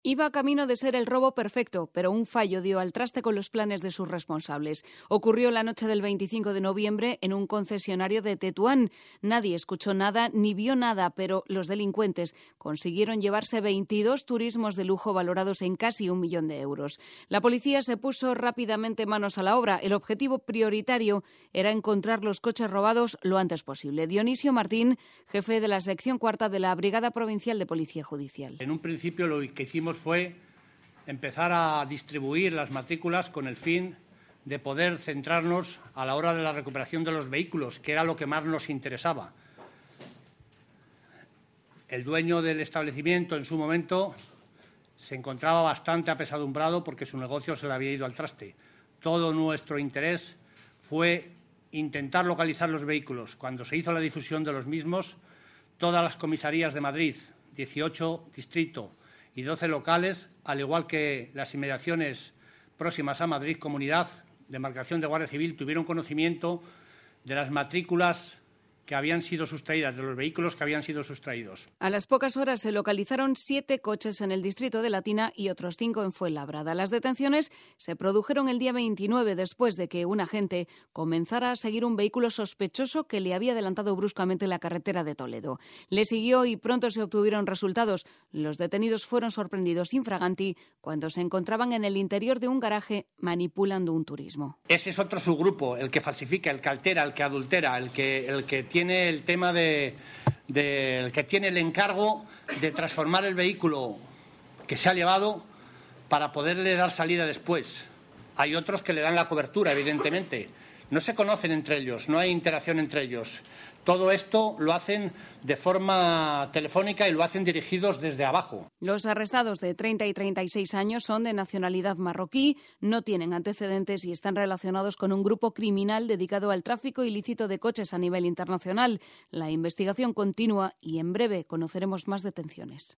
Iba camino de ser el robo perfecto, pero un fallo dio al traste con los planes de sus responsables. Ocurrió la noche del 25 de noviembre en un concesionario de Tetuán. Nadie escuchó nada ni vio nada, pero los delincuentes consiguieron llevarse 22 turismos de lujo valorados en casi 1 millón de euros. La policía se puso rápidamente manos a la obra. El objetivo prioritario era encontrar los coches robados lo antes posible. Dionisio Martín, jefe de la sección cuarta de la Brigada Provincial de Policía Judicial. En un principio lo que hicimos fue empezar a distribuir las matrículas con el fin de poder centrarnos a la hora de la recuperación de los vehículos, que era lo que más nos interesaba. El dueño del establecimiento en su momento se encontraba bastante apesadumbrado porque su negocio se le había ido al traste. Todo nuestro interés fue intentar localizar los vehículos. Cuando se hizo la difusión de los mismos, todas las comisarías de Madrid, 18 distrito y 12 locales, al igual que las inmediaciones próximas a Madrid Comunidad, demarcación de Guardia Civil, tuvieron conocimiento de las matrículas que habían sido sustraídas, de los vehículos que habían sido sustraídos. A las pocas horas se localizaron 7 coches en el distrito de Latina y otros 5 en Fuenlabrada. Las detenciones se produjeron el día 29 después de que un agente comenzara a seguir un vehículo sospechoso que le había adelantado bruscamente la carretera de Toledo. Le siguió y pronto se obtuvieron resultados. Los detenidos fueron sorprendidos infraganti cuando se encontraban en el interior de un garaje manipulando un turismo. Ese es otro subgrupo, el que falsifica, el que altera, el que adultera, el que tiene el tema el que tiene el encargo de transformar el vehículo que se ha llevado para poderle dar salida después. Hay otros que le dan la cobertura, evidentemente. No se conocen entre ellos, no hay interacción entre ellos. Todo esto lo hacen de forma telefónica y lo hacen dirigidos desde abajo. Los arrestados de 30 y 36 años son de nacionalidad marroquí, no tienen antecedentes y están relacionados con un grupo criminal dedicado al tráfico ilícito de coches a nivel internacional. La investigación continúa y en breve conoceremos más detenciones.